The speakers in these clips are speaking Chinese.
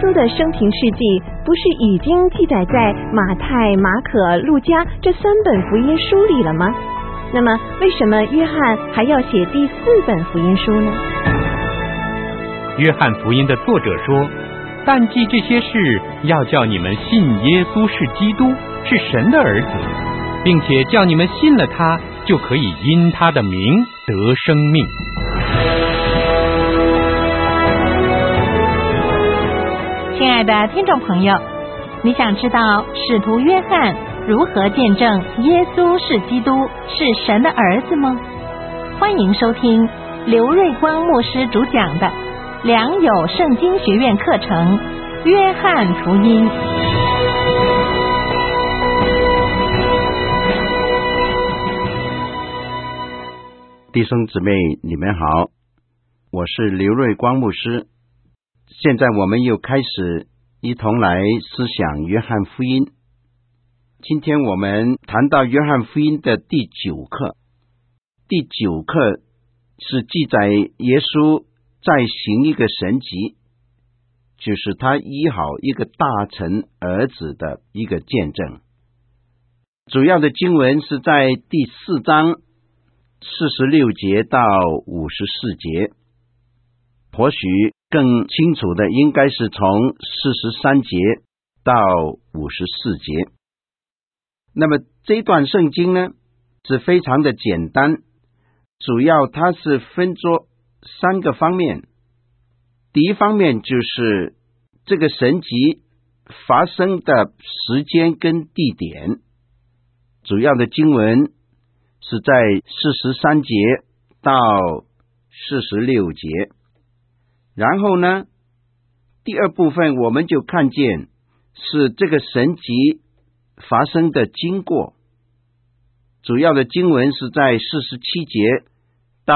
稣的生平事迹不是已经记载在马太、马可、路加这3本福音书里了吗？那么为什么约翰还要写第4本福音书呢？ 约翰福音的作者说，但记这些事，要叫你们信耶稣是基督，是神的儿子，并且叫你们信了他，就可以因他的名得生命。 亲爱的听众朋友，你想知道使徒约翰如何见证耶稣是基督，是神的儿子吗？欢迎收听刘瑞光牧师主讲的良友圣经学院课程《约翰福音》。 弟兄姊妹，你们好，我是刘瑞光牧师。现在我们又开始一同来思想约翰福音。今天我们谈到约翰福音的第9课。第9课是记载耶稣再行一个神迹，就是他医好一个大臣儿子的一个见证。主要的经文是在第4章46节到54节，或许更清楚的应该是从43节到54节。那么这段圣经呢，是非常的简单，主要它是分作3个方面。第一方面就是这个神迹发生的时间跟地点，主要的经文是在43节到46节。然后呢，第二部分我们就看见是这个神迹发生的经过，主要的经文是在47节到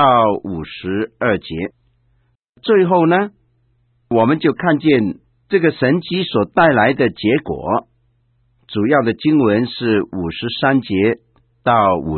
52节。最后呢，我们就看见这个神迹所带来的结果，主要的经文是53节到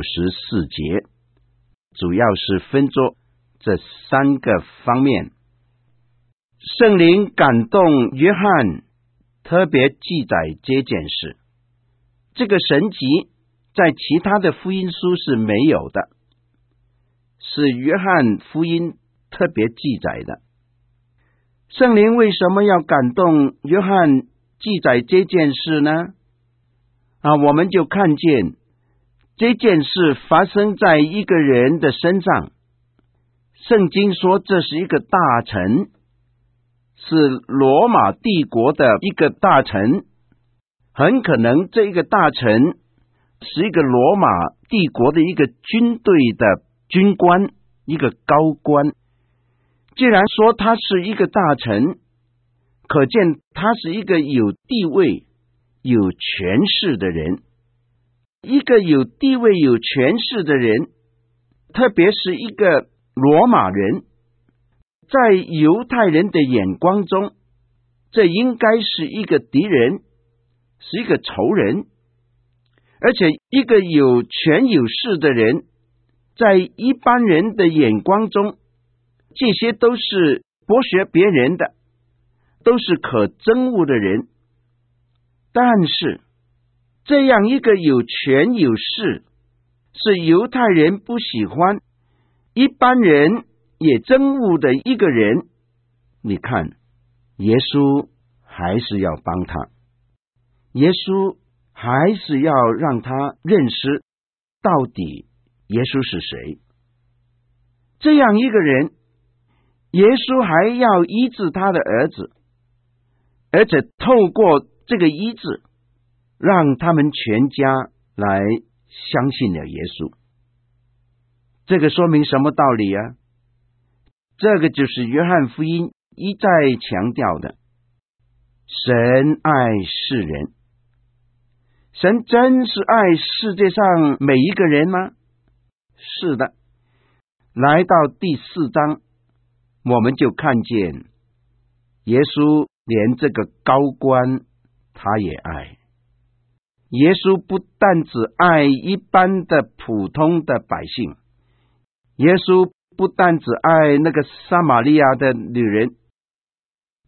54节，主要是分作这3个方面。圣灵感动约翰特别记载这件事，这个神迹在其他的福音书是没有的，是约翰福音特别记载的。圣灵为什么要感动约翰记载这件事呢？我们就看见这件事发生在一个人的身上。圣经说这是一个大臣，是罗马帝国的一个大臣，很可能这个大臣是一个罗马帝国的一个军队的军官，一个高官。既然说他是一个大臣，可见他是一个有地位有权势的人。一个有地位有权势的人，特别是一个罗马人，在犹太人的眼光中，这应该是一个敌人，是一个仇人。而且一个有权有势的人，在一般人的眼光中，这些都是剥削别人的，都是可憎恶的人。但是这样一个有权有势，是犹太人不喜欢，一般人也憎恶的一个人，你看耶稣还是要帮他，耶稣还是要让他认识到底耶稣是谁。这样一个人，耶稣还要医治他的儿子，而且透过这个医治，让他们全家来相信了耶稣。这个说明什么道理啊？这个就是约翰福音一再强调的，神爱世人。神真是爱世界上每一个人吗？是的。来到第4章，我们就看见耶稣连这个高官他也爱。耶稣不但只爱一般的普通的百姓，耶稣不但只爱那个撒玛利亚的女人，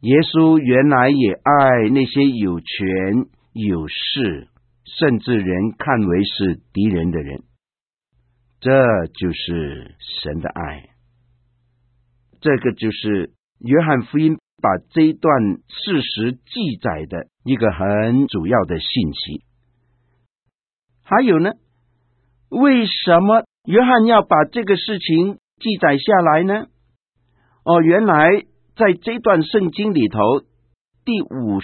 耶稣原来也爱那些有权有势，甚至人看为是敌人的人。这就是神的爱。这个就是约翰福音把这一段事实记载的一个很主要的信息。还有呢，为什么约翰要把这个事情记载下来呢？原来在这段圣经里头，第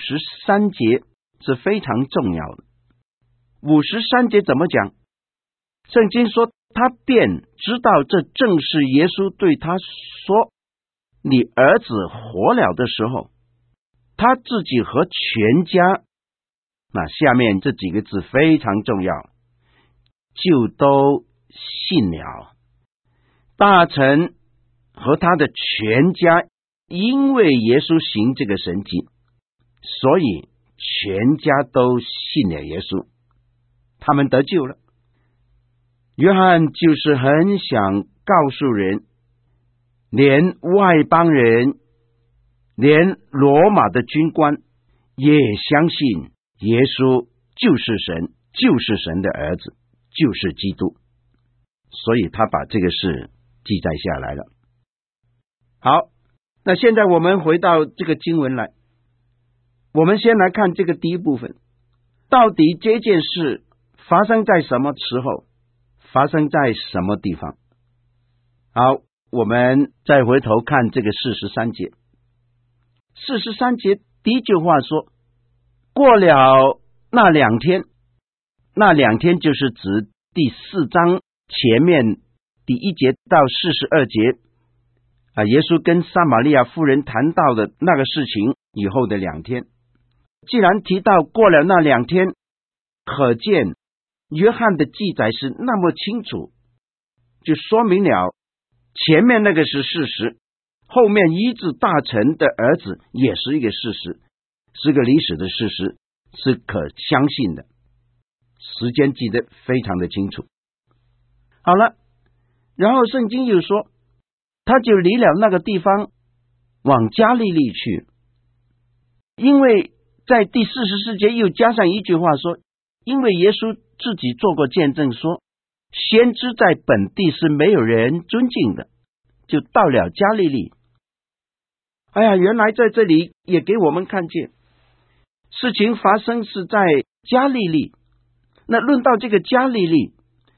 53节是非常重要的。53节怎么讲？圣经说，他便知道这正是耶稣对他说，你儿子活了的时候，他自己和全家，那下面这几个字非常重要，就都信了。大臣和他的全家因为耶稣行这个神迹，所以全家都信了耶稣，他们得救了。约翰就是很想告诉人，连外邦人，连罗马的军官也相信耶稣就是神，就是神的儿子，就是基督，所以他把这个事记载下来了。好，那现在我们回到这个经文来，我们先来看这个第一部分，到底这件事发生在什么时候，发生在什么地方。好，我们再回头看这个43节。43节第一句话说，过了那2天，那2天就是指第4章前面第1节到42节，耶稣跟撒玛利亚妇人谈到的那个事情以后的2天。既然提到过了那2天，可见约翰的记载是那么清楚，就说明了前面那个是事实，后面医治大臣的儿子也是一个事实，是个历史的事实，是可相信的，时间记得非常的清楚。好了，然后圣经又说，他就离了那个地方，往加利利去。因为在第44节又加上一句话说，因为耶稣自己做过见证说，先知在本地是没有人尊敬的，就到了加利利。原来在这里也给我们看见，事情发生是在加利利。那论到这个加利利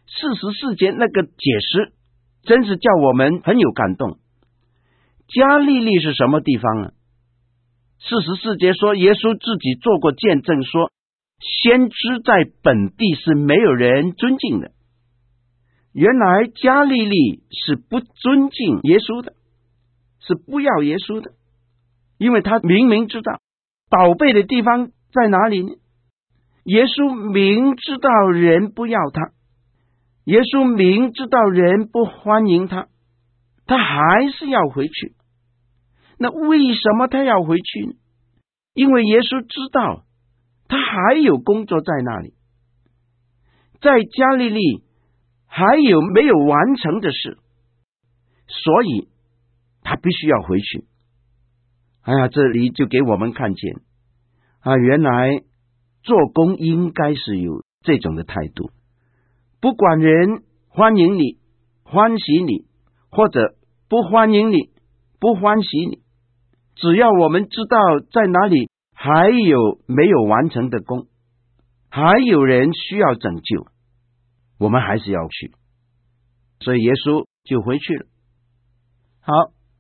，44节那个解释真是叫我们很有感动。加利利是什么地方呢？44节说，耶稣自己做过见证说，先知在本地是没有人尊敬的。原来加利利是不尊敬耶稣的，是不要耶稣的，因为他明明知道宝贝的地方在哪里呢？耶稣明知道人不要他，耶稣明知道人不欢迎他，他还是要回去。那为什么他要回去呢？因为耶稣知道他还有工作在那里，在加利利还有没有完成的事，所以他必须要回去。这里就给我们看见原来做工应该是有这种的态度，不管人欢迎你、欢喜你，或者不欢迎你、不欢喜你，只要我们知道在哪里还有没有完成的工，还有人需要拯救，我们还是要去。所以耶稣就回去了。好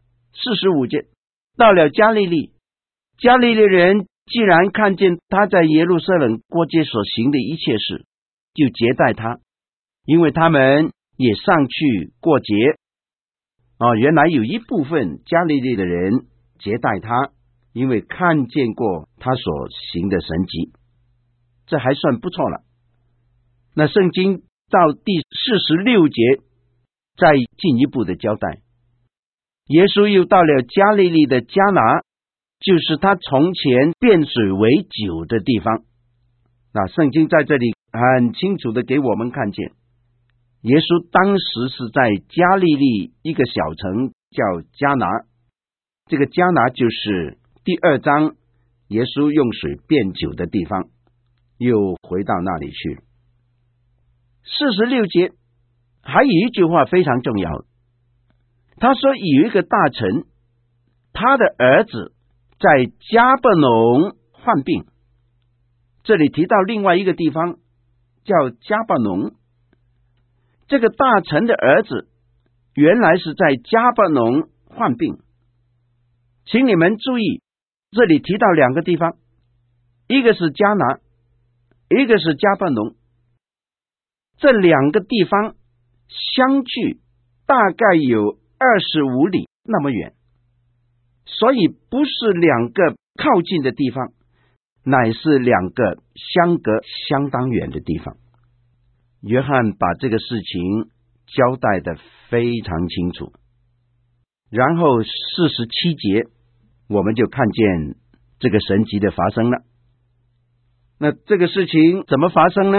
，45节，到了加利利，加利利人既然看见他在耶路撒冷过节所行的一切事，就接待他，因为他们也上去过节。原来有一部分加利利的人接待他，因为看见过他所行的神迹，这还算不错了。那圣经到第46节再进一步的交代，耶稣又到了加利利的迦拿，就是他从前变水为酒的地方。那圣经在这里很清楚的给我们看见，耶稣当时是在加利利一个小城叫迦拿，这个迦拿就是第第2章耶稣用水变酒的地方，又回到那里去。46节还有一句话非常重要，他说有一个大臣，他的儿子在迦百农患病。这里提到另外一个地方叫迦百农，这个大臣的儿子原来是在迦百农患病。请你们注意，这里提到2个地方，一个是迦拿，一个是迦百农。这2个地方相距大概有25里那么远，所以不是2个靠近的地方，乃是2个相隔相当远的地方。约翰把这个事情交代得非常清楚。然后47节我们就看见这个神迹的发生了。那这个事情怎么发生呢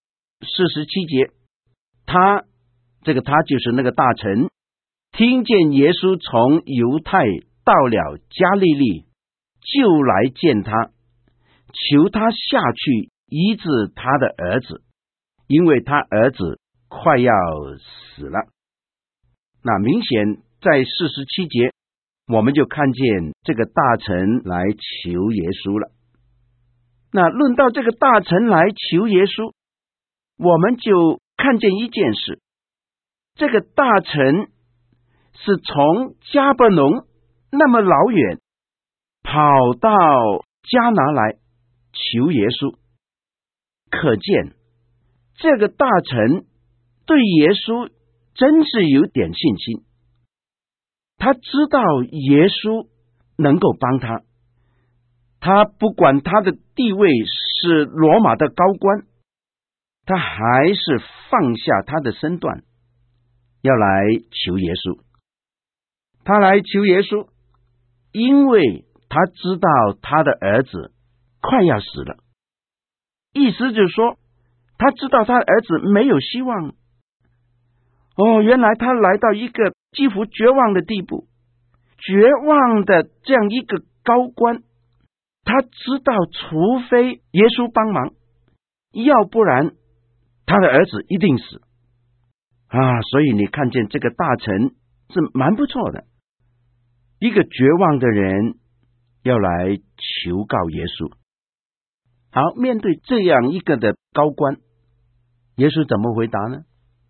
？47节，他就是那个大臣，听见耶稣从犹太到了加利利，就来见他，求他下去医治他的儿子，因为他儿子快要死了。那明显在47节我们就看见这个大臣来求耶稣了。那论到这个大臣来求耶稣，我们就看见一件事，这个大臣是从迦百农那么老远跑到迦拿来求耶稣，可见这个大臣对耶稣真是有点信心，他知道耶稣能够帮他，他不管他的地位是罗马的高官，他还是放下他的身段要来求耶稣。他来求耶稣，因为他知道他的儿子快要死了，意思就是说他知道他的儿子没有希望。原来他来到一个几乎绝望的地步，绝望的这样一个高官，他知道除非耶稣帮忙，要不然他的儿子一定死所以你看见这个大臣是蛮不错的，一个绝望的人要来求告耶稣。好，面对这样一个的高官，耶稣怎么回答呢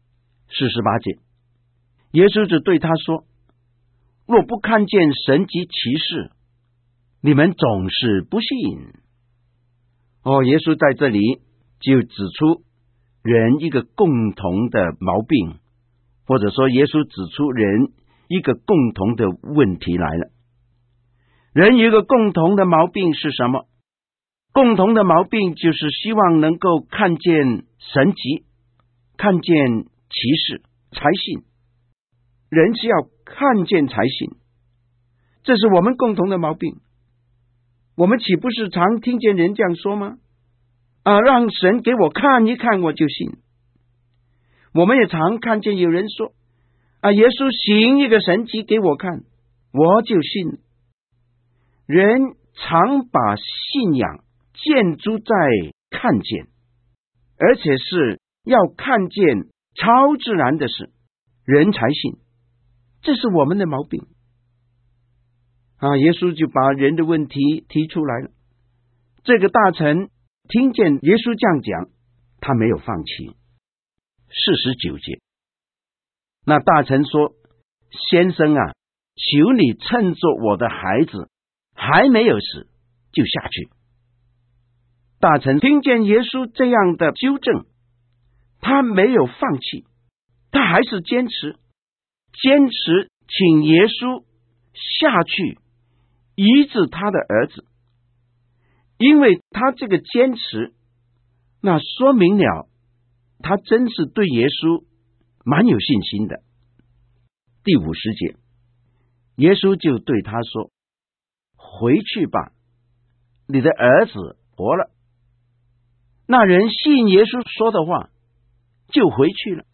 ？48节，耶稣就对他说，若不看见神迹奇事，你们总是不信。耶稣在这里就指出人一个共同的毛病，或者说耶稣指出人一个共同的问题来了。人有一个共同的毛病是什么？共同的毛病就是希望能够看见神迹，看见奇事才信。人是要看见才信，这是我们共同的毛病。我们岂不是常听见人这样说吗？让神给我看一看我就信。我们也常看见有人说耶稣行一个神迹给我看我就信。人常把信仰建筑在看见，而且是要看见超自然的事人才信，这是我们的毛病耶稣就把人的问题提出来了。这个大臣听见耶稣这样讲，他没有放弃。49节，那大臣说，先生求你趁着我的孩子还没有死就下去。大臣听见耶稣这样的纠正，他没有放弃，他还是坚持请耶稣下去医治他的儿子。因为他这个坚持，那说明了他真是对耶稣蛮有信心的。第50节，耶稣就对他说，回去吧，你的儿子活了。那人信耶稣说的话，就回去了。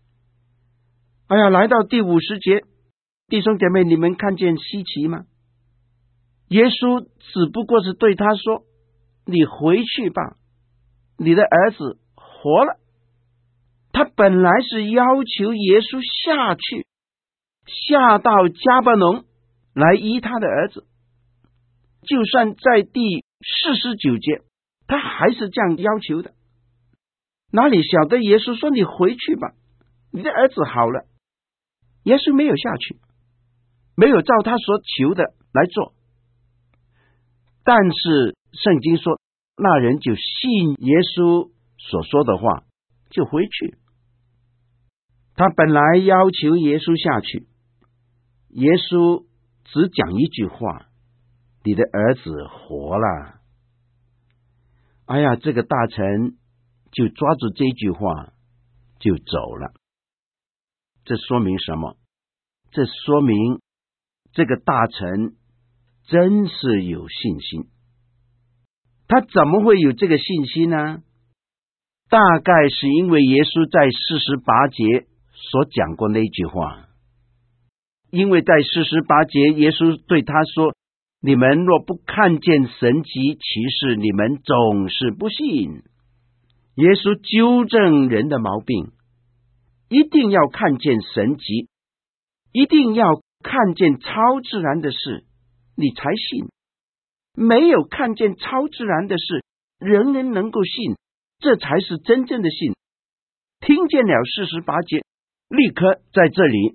来到第50节，弟兄姐妹，你们看见稀奇吗？ 耶稣只不过是对他说，你回去吧，你的儿子活了。他本来是要求耶稣下去，下到迦百农来医他的儿子。就算在第49节，他还是这样要求的。哪里晓得耶稣说，你回去吧，你的儿子好了。耶稣没有下去，没有照他所求的来做。但是圣经说，那人就信耶稣所说的话，就回去。他本来要求耶稣下去，耶稣只讲一句话，你的儿子活了。哎呀，这个大臣就抓住这句话就走了。这说明什么？这说明这个大臣真是有信心。他怎么会有这个信心呢？大概是因为耶稣在48节所讲过那句话。因为在48节耶稣对他说，你们若不看见神迹奇事，你们总是不信。耶稣纠正人的毛病，一定要看见神迹，一定要看见超自然的事，你才信。没有看见超自然的事，人人能够信，这才是真正的信。听见了48节，立刻在这里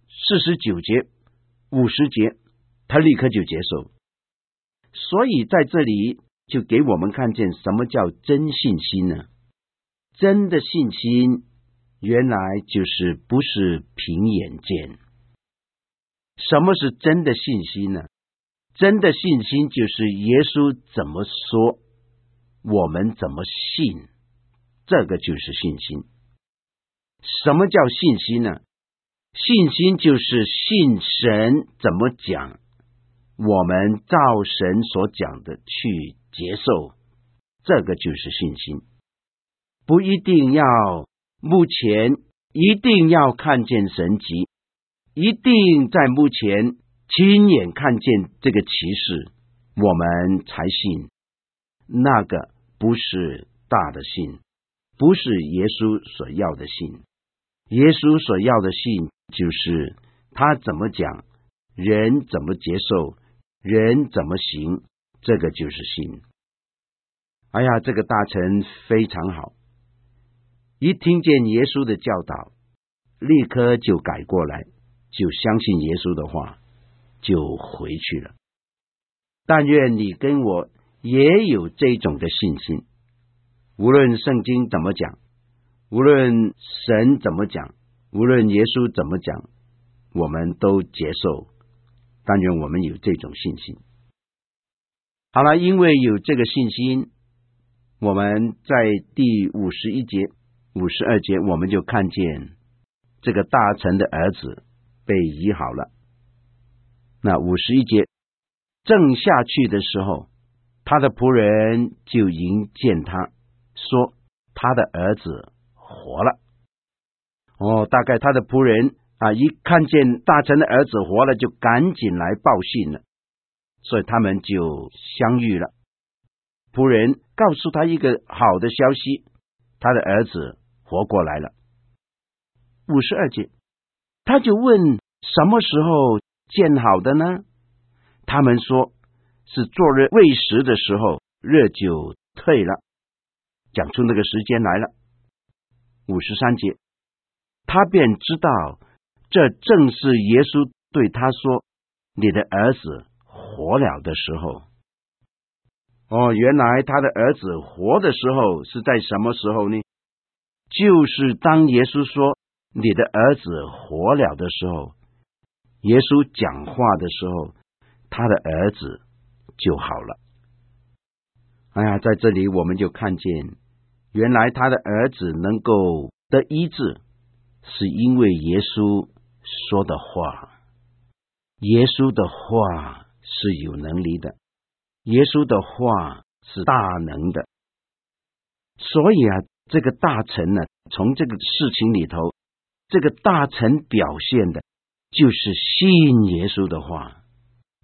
49节、50节，他立刻就接受。所以在这里就给我们看见什么叫真信心呢？真的信心原来就是不是凭眼见。什么是真的信心呢？真的信心就是耶稣怎么说，我们怎么信，这个就是信心。什么叫信心呢？信心就是信神怎么讲，我们照神所讲的去接受，这个就是信心。不一定要目前一定要看见神迹，一定在目前亲眼看见这个奇事，我们才信。那个不是大的信，不是耶稣所要的信。耶稣所要的信就是他怎么讲，人怎么接受，人怎么行，这个就是信。哎呀，这个大臣非常好，一听见耶稣的教导，立刻就改过来，就相信耶稣的话，就回去了。但愿你跟我也有这种的信心，无论圣经怎么讲，无论神怎么讲，无论耶稣怎么讲，我们都接受。但愿我们有这种信心。好了，因为有这个信心，我们在第51节、52节，我们就看见这个大臣的儿子被医好了。那51节正下去的时候，他的仆人就迎见他，说他的儿子活了。大概他的仆人一看见大臣的儿子活了，就赶紧来报信了，所以他们就相遇了。仆人告诉他一个好的消息，他的儿子活过来了。52节，他就问什么时候见好的呢？他们说是昨日未食的时候，热就退了，讲出那个时间来了。53节，他便知道这正是耶稣对他说，你的儿子活了的时候。原来他的儿子活的时候是在什么时候呢？就是当耶稣说你的儿子活了的时候，耶稣讲话的时候，他的儿子就好了。哎呀，在这里我们就看见，原来他的儿子能够得医治，是因为耶稣说的话。耶稣的话是有能力的，耶稣的话是大能的。所以这个大臣呢，从这个事情里头，这个大臣表现的就是信耶稣的话。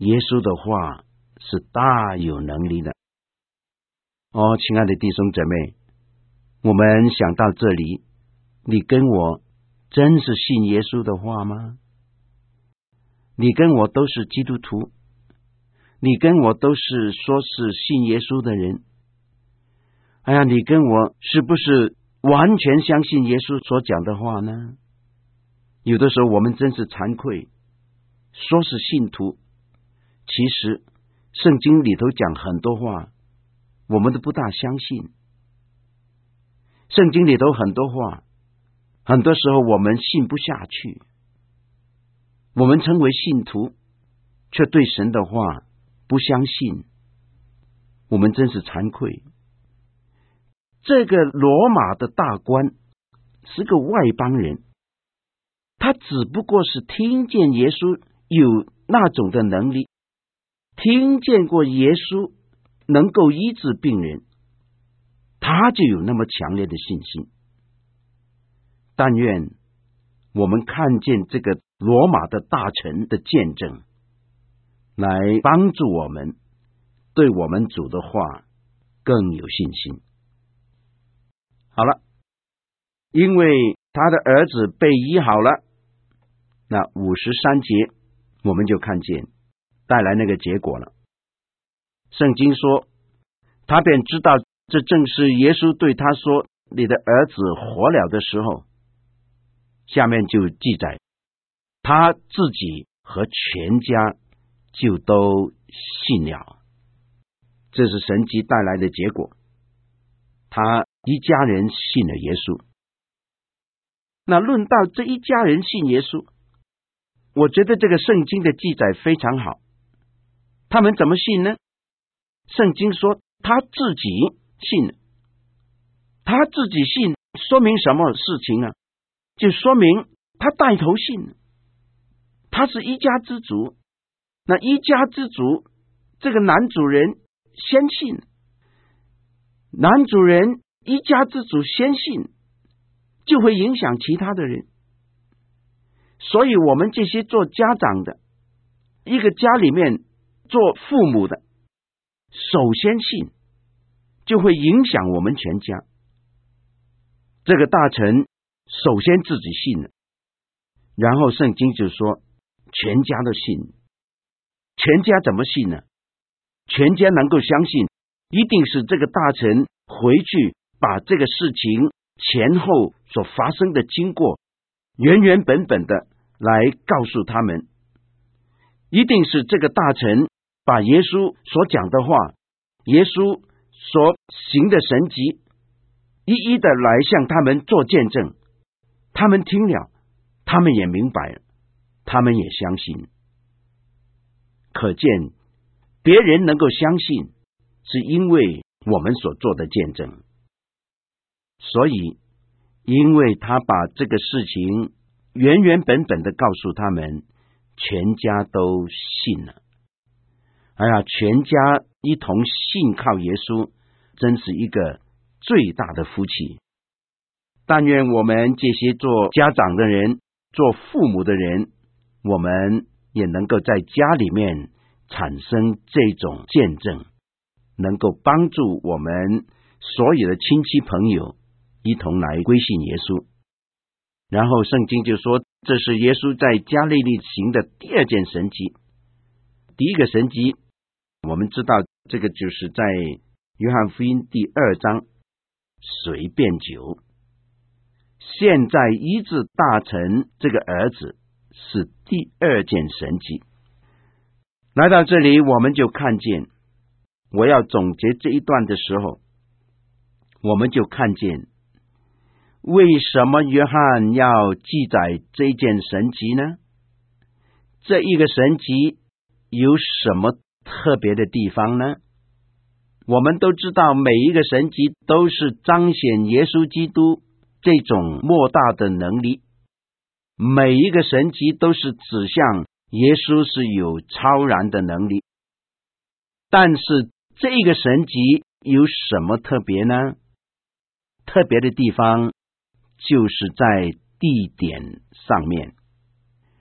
耶稣的话是大有能力的。亲爱的弟兄姊妹，我们想到这里，你跟我真是信耶稣的话吗？你跟我都是基督徒，你跟我都是说是信耶稣的人。你跟我是不是完全相信耶稣所讲的话呢？有的时候我们真是惭愧，说是信徒，其实圣经里头讲很多话我们都不大相信。圣经里头很多话，很多时候我们信不下去。我们称为信徒，却对神的话不相信，我们真是惭愧。这个罗马的大官是个外邦人，他只不过是听见耶稣有那种的能力，听见过耶稣能够医治病人，他就有那么强烈的信心。但愿我们看见这个罗马的大臣的见证，来帮助我们对我们主的话更有信心。好了，因为他的儿子被医好了，那53节我们就看见带来那个结果了。圣经说，他便知道这正是耶稣对他说你的儿子活了的时候。下面就记载他自己和全家就都信了，这是神迹带来的结果。他一家人信了耶稣。那论到这一家人信耶稣，我觉得这个圣经的记载非常好。他们怎么信呢？圣经说他自己信了。他自己信说明什么事情呢？就说明他带头信了。他是一家之主，那一家之主这个男主人先信，男主人一家之主先信，就会影响其他的人。所以我们这些做家长的，一个家里面做父母的，首先信，就会影响我们全家。这个大臣首先自己信了，然后圣经就说全家都信。全家怎么信呢？全家能够相信，一定是这个大臣回去把这个事情前后所发生的经过原原本本的来告诉他们。一定是这个大臣把耶稣所讲的话，耶稣所行的神迹，一一的来向他们做见证。他们听了，他们也明白了，他们也相信。可见别人能够相信，是因为我们所做的见证。所以因为他把这个事情原原本本的告诉他们，全家都信了。全家一同信靠耶稣，真是一个最大的福气。但愿我们这些做家长的人，做父母的人，我们也能够在家里面产生这种见证，能够帮助我们所有的亲戚朋友一同来归信耶稣。然后圣经就说，这是耶稣在加利利行的第二件神迹。第一个神迹我们知道，这个就是在约翰福音第2章水变酒。现在医治大臣这个儿子是第二件神迹。来到这里我们就看见，我要总结这一段的时候，我们就看见为什么约翰要记载这件神迹呢？这一个神迹有什么特别的地方呢？我们都知道每一个神迹都是彰显耶稣基督这种莫大的能力，每一个神迹都是指向耶稣是有超然的能力。但是这个神迹有什么特别呢？特别的地方就是在地点上面。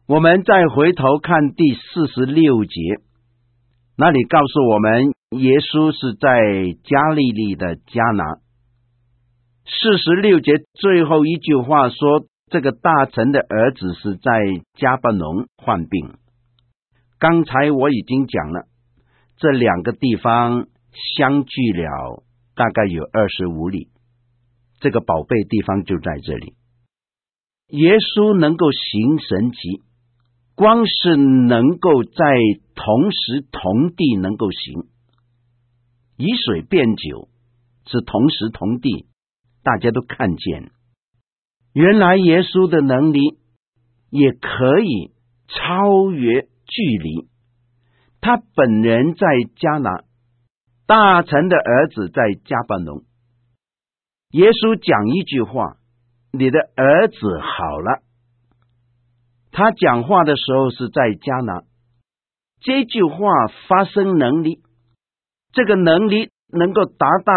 我们再回头看第46节，那里告诉我们耶稣是在加利利的迦拿。46节最后一句话说，这个大臣的儿子是在迦百农患病。刚才我已经讲了，这两个地方相距了大概有25里，这个宝贝地方就在这里。耶稣能够行神迹，光是能够在同时同地能够行，以水变酒是同时同地，大家都看见。原来耶稣的能力也可以超越距离，他本人在迦拿，大臣的儿子在迦百农。耶稣讲一句话，你的儿子好了。他讲话的时候是在迦拿，这句话发生能力，这个能力能够达到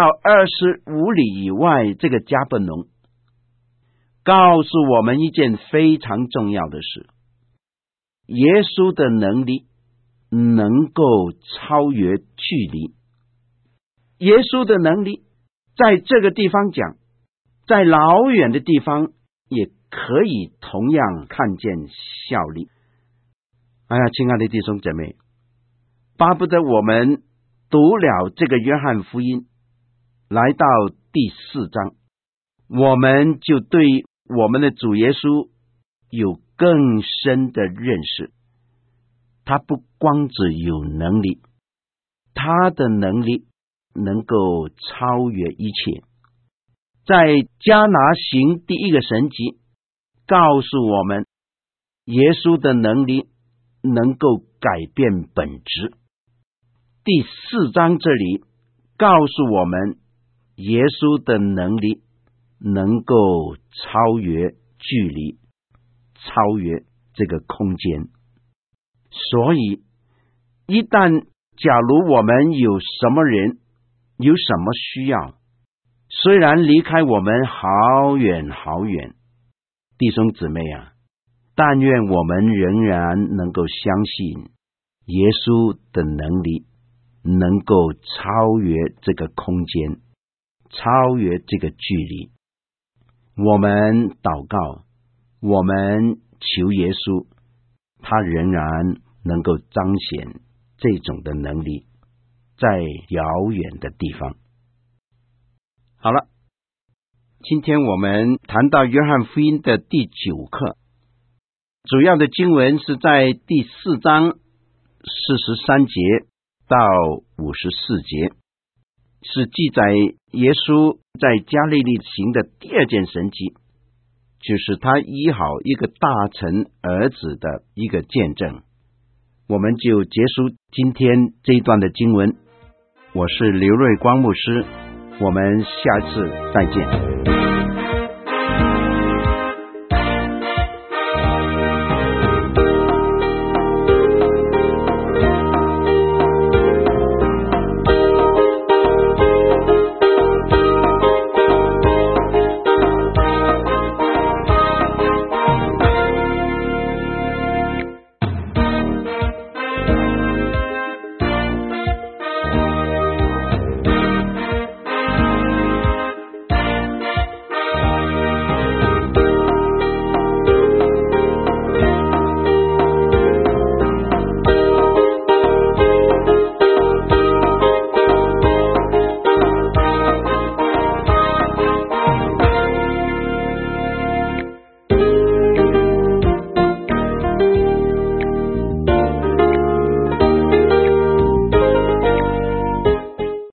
25里以外这个迦百农，告诉我们一件非常重要的事，耶稣的能力能够超越距离。耶稣的能力在这个地方讲，在老远的地方也可以同样看见效力。哎呀，亲爱的弟兄姐妹，巴不得我们读了这个约翰福音，来到第4章，我们就对我们的主耶稣有更深的认识。他不光只有能力，他的能力能够超越一切。在迦拿行第一个神迹，告诉我们耶稣的能力能够改变本质。第4章这里告诉我们耶稣的能力能够超越距离，超越这个空间。所以一旦假如我们有什么人有什么需要，虽然离开我们好远好远，弟兄姊妹啊，但愿我们仍然能够相信耶稣的能力能够超越这个空间，超越这个距离。我们祷告，我们求耶稣，他仍然能够彰显这种的能力在遥远的地方。好了，今天我们谈到约翰福音的第9课，主要的经文是在第4章43节到54节，是记载耶稣在加利利行的第2件神迹，就是他医好一个大臣儿子的一个见证。我们就结束今天这一段的经文。我是刘瑞光牧师，我们下次再见。